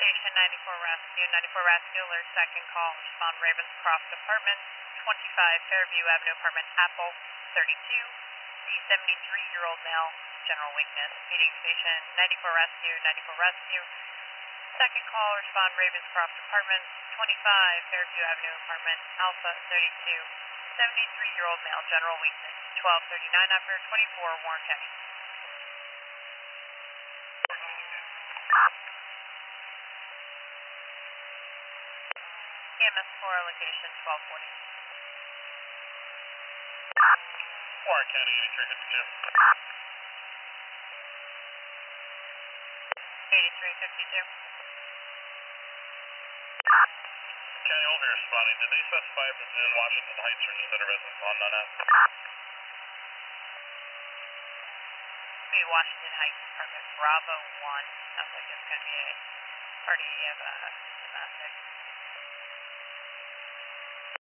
location 94 Rescue. 94 Rescue, alert second call. Respond Ravenscroft Apartment, 25 Fairview Avenue, Apartment Apple, 32. The 73-year-old male, general weakness. Meeting station 94 Rescue. 94 Rescue. Second call, respond Ravenscroft Apartment, 25 Fairview Avenue, Apartment Alpha, 32. 73-year-old male, general weakness. 1239 operator 24, Warren County. EMS 4 location 1240. Warren County 8352. 8352. County will be responding. Did they specify if it's in Washington Heights or just at a residence on Nunette? Be Washington Heights, Apartment Bravo 1. Sounds like it's going to be a party of domestic.